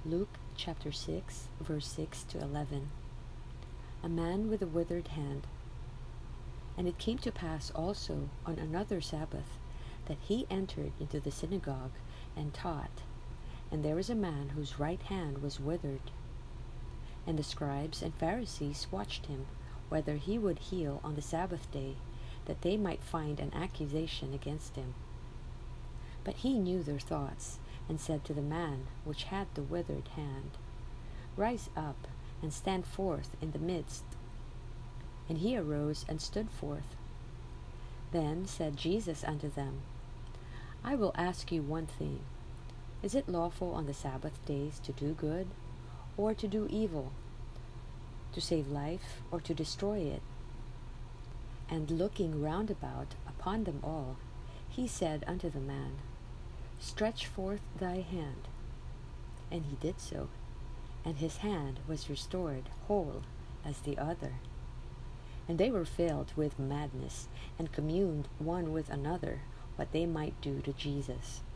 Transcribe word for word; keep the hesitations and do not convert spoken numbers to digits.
Luke chapter six, verse six to eleven. A man with a withered hand. And it came to pass also on another Sabbath that he entered into the synagogue and taught. And there was a man whose right hand was withered. And the scribes and Pharisees watched him, whether he would heal on the Sabbath day, that they might find an accusation against him. But he knew their thoughts, and said to the man which had the withered hand, Rise up, and stand forth in the midst. And he arose and stood forth. Then said Jesus unto them, I will ask you one thing. Is it lawful on the Sabbath days to do good, or to do evil, to save life, or to destroy it? And looking round about upon them all, he said unto the man, Stretch forth thy hand. And he did so, and his hand was restored whole as the other. And they were filled with madness, and communed one with another what they might do to Jesus.